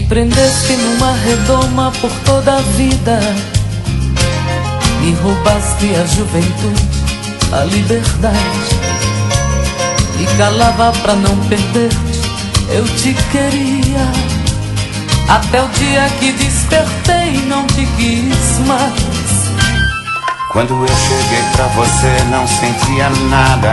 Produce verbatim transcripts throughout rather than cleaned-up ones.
prendeste numa redoma por toda a vida, me roubaste a juventude, a liberdade, e calava pra não perder-te, eu te queria, até o dia que despertei e não te quis mais. Quando eu cheguei pra você não sentia nada,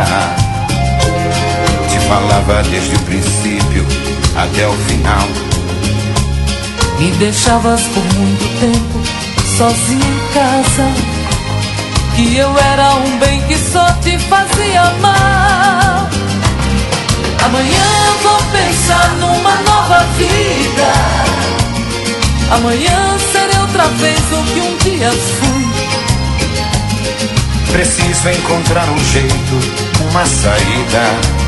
te falava desde o princípio até o final. Me deixavas por muito tempo sozinha em casa, que eu era um bem que só te fazia mal. Amanhã vou pensar numa nova vida, amanhã serei outra vez o que um dia fui. Preciso encontrar um jeito, uma saída.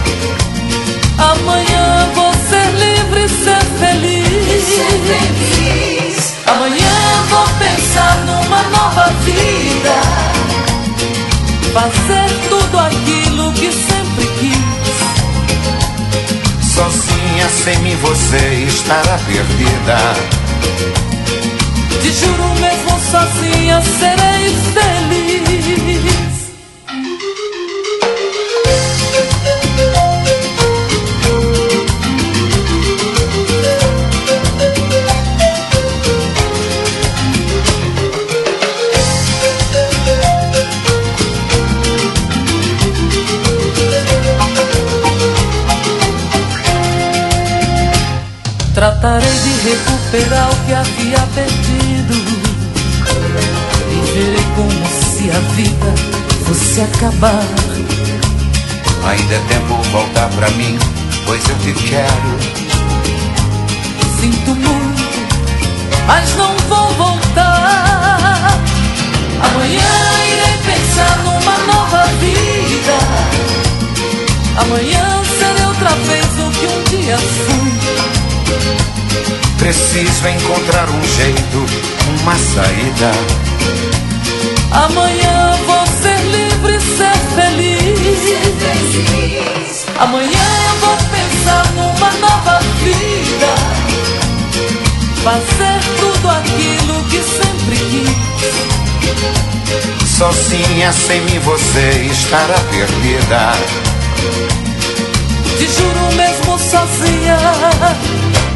Amanhã vou ser livre e ser feliz. Ser feliz. Amanhã vou pensar numa nova vida, fazer tudo aquilo que sempre quis. Sozinha, sem mim você estará perdida. Te juro, mesmo sozinha serei feliz. Tratarei de recuperar o que havia perdido, viverei como se a vida fosse acabar. Ainda é tempo voltar pra mim, pois eu te quero. Sinto muito, mas não vou voltar. Amanhã irei pensar numa nova vida, amanhã serei outra vez o que um dia fui. Preciso encontrar um jeito, uma saída. Amanhã vou ser livre e ser feliz. Ser feliz. Amanhã eu vou pensar numa nova vida, fazer tudo aquilo que sempre quis. Sozinha, sem mim você estará perdida. Te juro, mesmo sozinha